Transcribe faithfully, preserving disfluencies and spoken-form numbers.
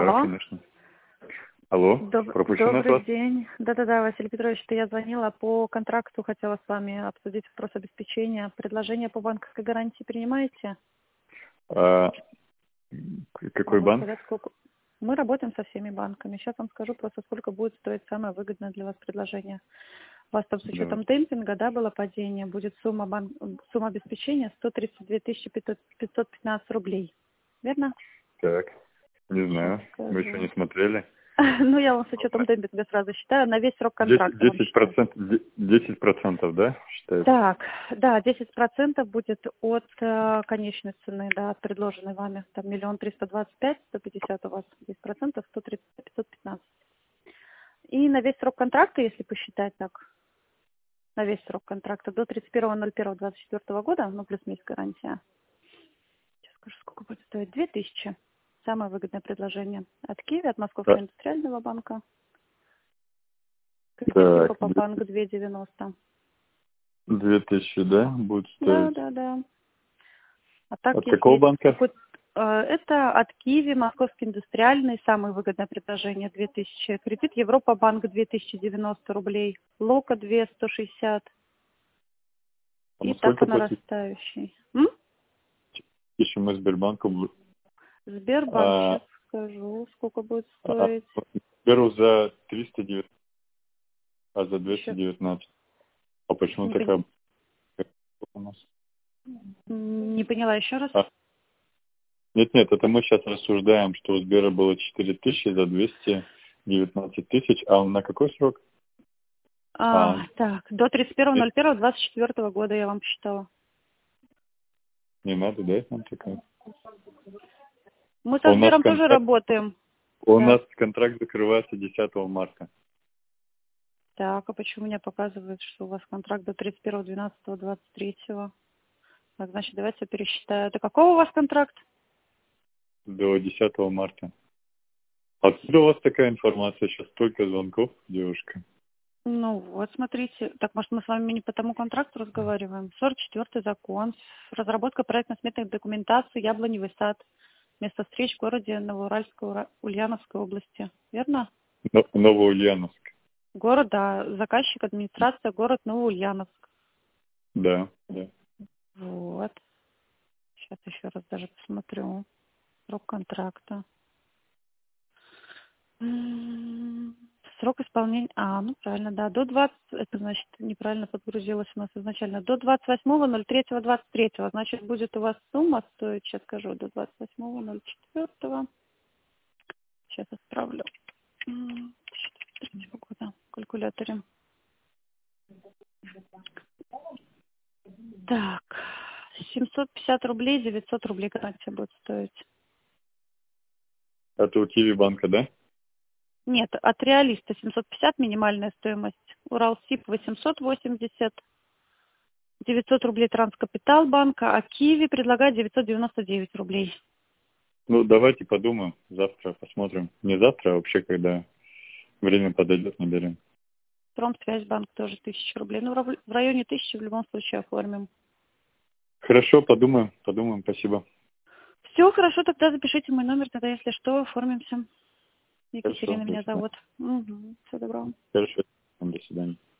Да, Алло. конечно. Алло, Доб- пропущен от Добрый вас? день. Да-да-да, Василий Петрович, это я звонила по контракту, хотела с вами обсудить вопрос обеспечения. Предложение по банковской гарантии принимаете? А, к- какой Могу банк? сказать, сколько... Мы работаем со всеми банками. Сейчас вам скажу просто, сколько будет стоить самое выгодное для вас предложение. У вас там с Давай. учетом демпинга, да, было падение, будет сумма, бан... сумма обеспечения сто тридцать две тысячи пятьсот пятнадцать рублей. Верно? Так, не Сейчас знаю, мы еще скажу. не смотрели. Ну, я вам с учетом демпинга сразу считаю, на весь срок Десять контракта вам десять считаю. процентов, десять процентов, да, считается? Так, да, десять процентов будет от э, конечной цены, да, от предложенной вами. Там миллион триста двадцать пять, сто пятьдесят у вас, десять процентов, сто тридцать, пятьсот пятнадцать. И на весь срок контракта, если посчитать так, на весь срок контракта до тридцать первого ноль первого двадцать четвёртого года, ну, плюс месяц гарантия. Сейчас скажу, сколько будет стоить. Две тысячи. Самое выгодное предложение. От Киева, от Да. Московского индустриального банка. Кредит Так, Европа банк две девяносто. две тысячи, да, будет Да, стоить. да, да. А так, От какого если банка? какой-то... э, Это от Киева, Московский индустриальный, самое выгодное предложение, две тысячи. Кредит Европа банк две тысячи девяносто рублей. Лока две сто шестьдесят. А И мы так по сколько платить? нарастающей. М? Еще мы Сбербанку. бл- Сбербанк, А, сейчас скажу, сколько будет а, стоить. беру за триста девять, а за двести Еще девятнадцать. А почему не, такая пон- у нас? не поняла еще раз. А, нет, нет, это мы сейчас рассуждаем, что у Сбера было четыре тысячи за двести девятнадцать тысяч, а он на какой срок? А, А, так, до тридцать первого нет, ноль первого двадцать четвёртого года я вам посчитала. не надо, да, нам такая? Мы А со у нас Сбером тоже контракт, работаем. у Да. нас контракт закрывается десятого марта. Так, а почему мне показывает, что у вас контракт до тридцать первого двенадцатого двадцать третьего? Так, значит, давайте я пересчитаю. Это какого у вас контракт? До десятого марта. Откуда у вас такая информация? Сейчас столько звонков, девушка. Ну вот, смотрите. Так, может, мы с вами не по тому контракту разговариваем? сорок четвёртый закон. Разработка проектно-сметной документации Яблоневый сад. Место встреч в городе Новоуральской, Ура- Ульяновской области. Верно? Но- Новоульяновск. Город, да. Заказчик, администрация, город Новоульяновск. Да, да. Вот. Сейчас еще раз даже посмотрю. Срок контракта. М, Срок исполнения... А, ну правильно, да. До двадцать... Это значит, неправильно подгрузилось у нас изначально. До двадцать восьмого ноль третьего двадцать третьего. Значит, будет у вас сумма стоить, сейчас скажу, до двадцать восьмого ноль четвёртого. Сейчас исправлю. М, две тысячи двадцать третьего года. В калькуляторе. Так. семьсот пятьдесят рублей, девятьсот рублей гарантия будет стоить. Это у Киви банка, да? Нет, от реалиста семьсот пятьдесят минимальная стоимость. Уралсиб восемьсот восемьдесят. девятьсот рублей Транскапитал банка, а Киви предлагает девятьсот девяносто девять рублей. Ну, давайте подумаем. Завтра посмотрим. Не завтра, а вообще, когда время подойдет, наберем. Промсвязьбанк тоже тысяча рублей. Ну, в в районе тысячи в любом случае оформим. Хорошо, подумаем, подумаем. Спасибо. Все, хорошо, тогда запишите мой номер, тогда, если что, оформимся. Хорошо, Екатерина до меня свидания. зовут. Угу. Всего доброго. Хорошо, до свидания.